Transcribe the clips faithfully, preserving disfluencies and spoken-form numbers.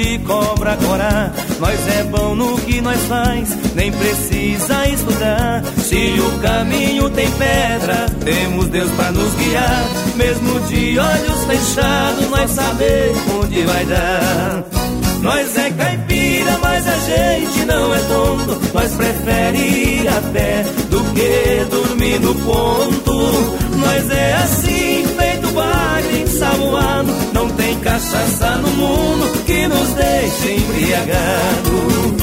de cobra corá. Nós é bom no que nós faz, nem precisa estudar. Se o caminho tem pedra, temos Deus pra nos guiar. Mesmo de olhos fechados, nós sabemos onde vai dar. Nós é caipira, mas a gente não é tonto. Nós prefere ir a pé do que dormir no ponto. Nós é assim, feito bagre ensaboado. Não tem cachaça no mundo que nos deixe embriagado.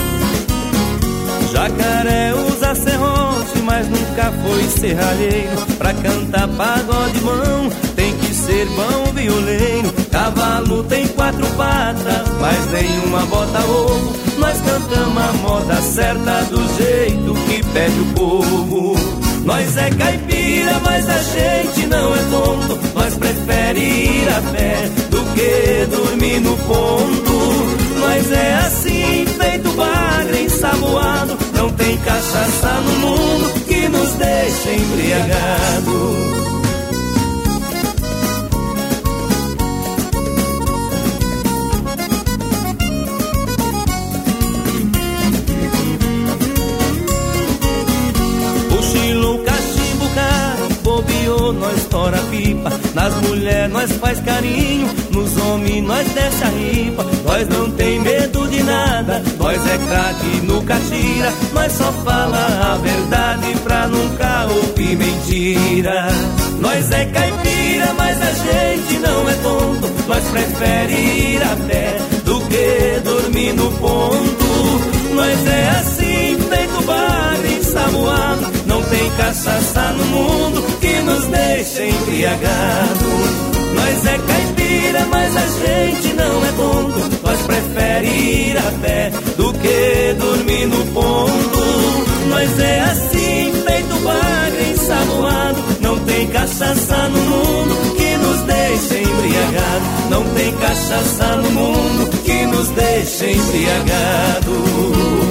Jacaré usa serrote, mas nunca foi serralheiro. Pra cantar pagode bom, tem que ser bom violeiro. Cavalo tem quatro patas, mas nenhuma bota ovo. Nós cantamos a moda certa do jeito que pede o povo. Nós é caipira, mas a gente não é tonto. Nós prefere ir a pé do que dormir no ponto. Nós é assim, feito bagre ensaboado. Não tem cachaça no mundo que nos deixe embriagado. Nós tora pipa, nas mulheres nós faz carinho, nos homens nós desce a ripa. Nós não tem medo de nada, nós é craque no catira. Nós só fala a verdade pra nunca ouvir mentira. Nós é caipira, mas a gente não é tonto. Nós prefere ir a pé do que dormir no ponto. Nós é assim, feito bagre ensaboado. Não tem cachaça no mundo que nos deixa embriagado. Nós é caipira, mas a gente não é tonto. Nós prefere ir a pé do que dormir no ponto. Nós é assim, feito bagre ensaboado. Não tem cachaça no mundo que nos deixa embriagado. Não tem cachaça no mundo que nos deixa embriagado.